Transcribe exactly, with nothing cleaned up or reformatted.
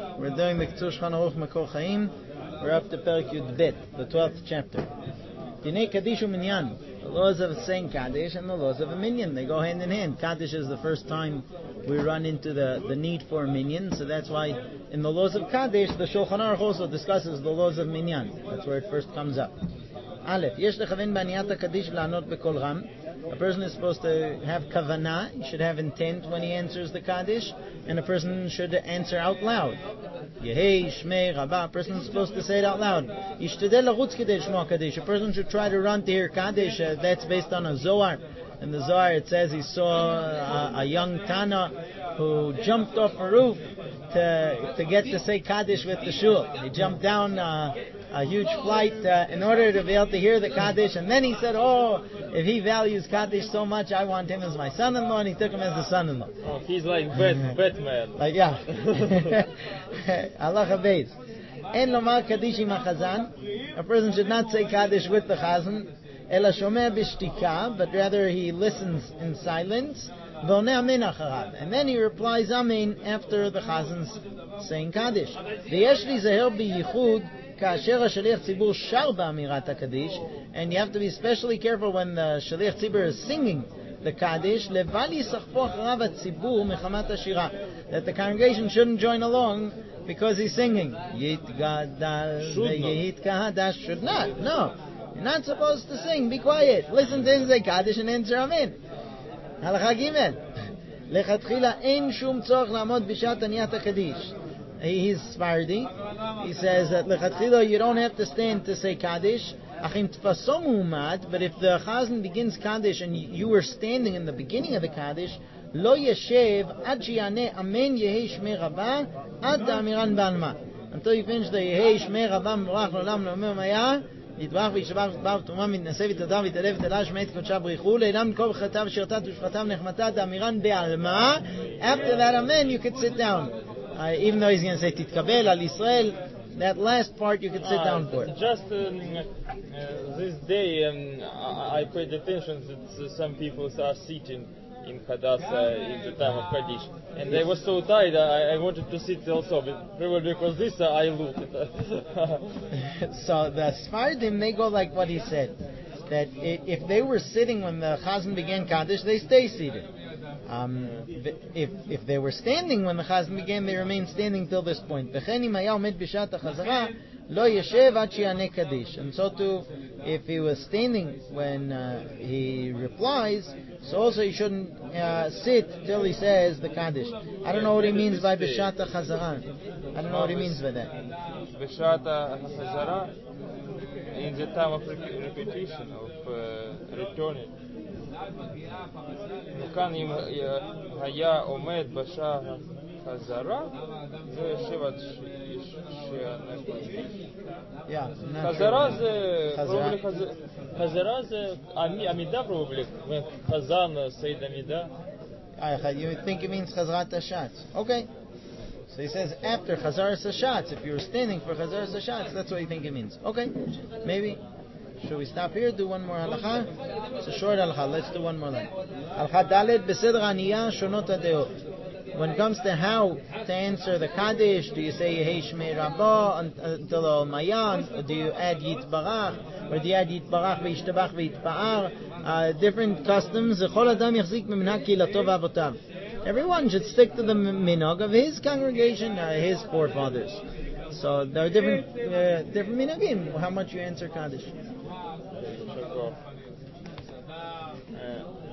We're doing the Ketur Shulchan Aruch Makor Chaim. We're up to Perek Yud Bet, the twelfth chapter. Dinei Kaddish u'Minyan, the laws of saying Kaddish and the laws of a minyan. They go hand in hand. Kaddish is the first time we run into the, the need for a minyan, so that's why in the laws of Kaddish, the Shulchan Aruch also discusses the laws of minyan. That's where it first comes up. Aleph, yesh lechaven b'aniyat HaKaddish v'la'anot b'kol ram. A person is supposed to have kavanah, he should have intent when he answers the Kaddish, and a person should answer out loud. Yehei, Shmei, Rabbah, a person is supposed to say it out loud. Yishtadel lachutz kedei shmo Kaddish, a person should try to run to hear Kaddish, uh, that's based on a Zohar. In the Zohar it says he saw a, a young Tana who jumped off a roof to to get to say Kaddish with the shul. He jumped down uh, a huge flight uh, in order to be able to hear the Kaddish, and then he said, oh, if he values Kaddish so much, I want him as my son-in-law, and he took him as a son-in-law. Oh, he's like Bat- Batman. Like, yeah. Allah Beis. En lomar Kaddish im hachazan. A person should not say Kaddish with the chazan, ela shomer b'shtika, but rather he listens in silence. V'oneh amen acharav, and then he replies amen after the chazan's saying Kaddish. V'yesh li zaher b'yichud כאשר השליח ציבור שר באמירת הקדיש, and you have to be especially careful when the שליח ציבור is singing the Kaddish, לבל יסחפו אחריו הציבור מחמת השירה, that the congregation shouldn't join along because he's singing. יתגדל ויתקדש, should not, no. You're not supposed to sing, be quiet. Listen to him say Kaddish and answer amen. הלכה ג' לכתחילה אין שום צורך לעמוד בשעת עניית הקדיש. He's Sfardi. He says that lechatchila you don't have to stand to say Kaddish. Achim tfasom umad, but if the chazan begins Kaddish and you were standing in the beginning of the Kaddish, lo yeshev ad shiyaneh amen yehi shmei rabba ad amiran balma. Until you finish the yehi shmei rabba m'rach l'olam l'omer maya יתברך וישבח בר תרומה מתנשא ותודה ותעלה ותעלה שמעת קודשה בריחו לעילם כל חטאיו ושרתת ושפחתיו נחמתה דאמירן בעלמא. After that amen you could sit down. Uh, even though he's going to say Titkabel al Israel, that last part you can sit uh, down for. Just um, uh, this day, um, I, I paid attention that uh, some people are sitting in Hadassah in the time of Kaddish, and they were so tired. I, I wanted to sit also, but probably because this uh, I looked. So the Sfardim, they go like what he said, that if they were sitting when the Chazan began Kaddish, they stay seated. Um, if if they were standing when the chazan began, they remain standing till this point. And so too, if he was standing when uh, he replies, so also he shouldn't uh, sit till he says the Kaddish. I don't know what he means by b'shat hachazara. I don't know what he means by that. B'shat hachazara, in the time of repetition, of uh, returning. וכאן אם היה עומד בשעה חזרה זה יושב עד שיענה חזרה זה חזרה זה עמידה probably when חזן said עמידה. You think it means חזרת השץ. Okay, so he says after חזרת השץ, if you're standing for חזרת השץ, that's what you think it means. Okay, maybe. Should we stop here? Do one more halacha? It's a short halacha. Let's do one more line. Halacha Dalet Besedra Aniyah Shonot Hadeot. When it comes to how to answer the Kaddish, do you say Yehei Shmei Rabbah until the Mayan, or do you add Yitbarach, or do you add Yitbarach v'Yishtabach v'Yitpa'ar? Uh, different customs. Chol Adam Yachzik Miminhag Kilato v'Avotav. Everyone should stick to the minhag of his congregation, uh, his forefathers. So there are different uh, different minhagim. How much you answer Kaddish?